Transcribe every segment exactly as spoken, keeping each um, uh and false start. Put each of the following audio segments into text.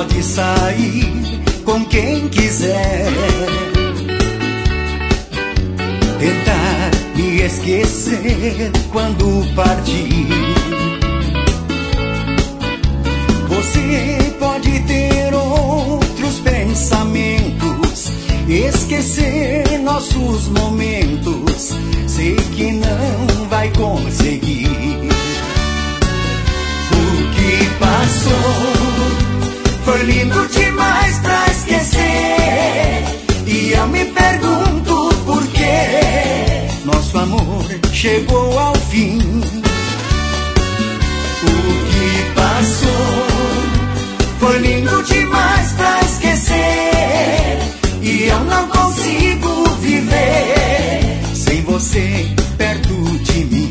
pode sair com quem quiser, tentar me esquecer quando partir. Você pode ter outros pensamentos, esquecer nossos momentos, sei que não vai conseguir. O que passou foi lindo demais pra esquecer, e eu me pergunto por que nosso amor chegou ao fim. O que passou foi lindo demais pra esquecer, e eu não consigo viver sem você perto de mim.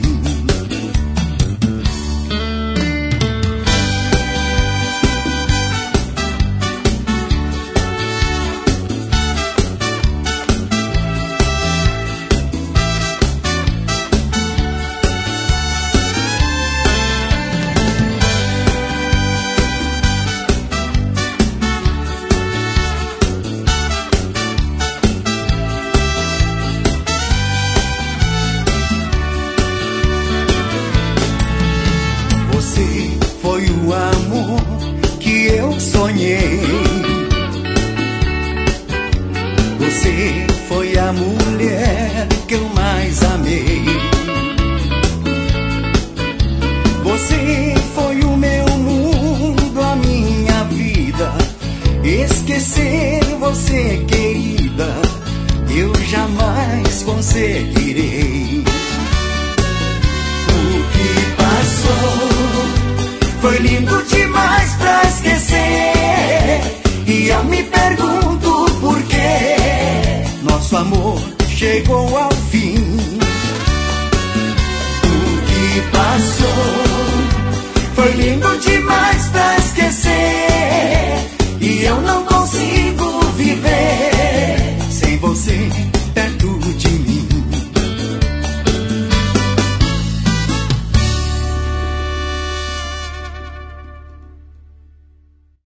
Foi o amor que eu sonhei. Você foi a mulher que eu mais amei. Você foi o meu mundo, a minha vida. Esquecer você, querida, eu jamais conseguirei. O que passou foi lindo demais pra esquecer, e eu me pergunto por que nosso amor chegou ao fim. O que passou foi lindo demais pra esquecer, e eu não